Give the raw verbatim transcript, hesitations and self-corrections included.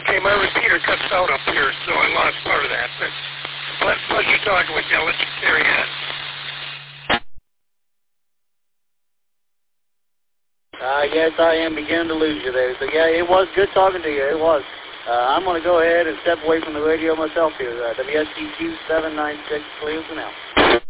Okay, my repeater cuts out up here, so I lost part of that. But ple- pleasure talking with you. I'll let you carry on. Uh, yes, I am beginning to lose you there. So, yeah, it was good talking to you. It was. Uh, I'm going to go ahead and step away from the radio myself here. Uh, W S T Q seven nine six, Cleveland out.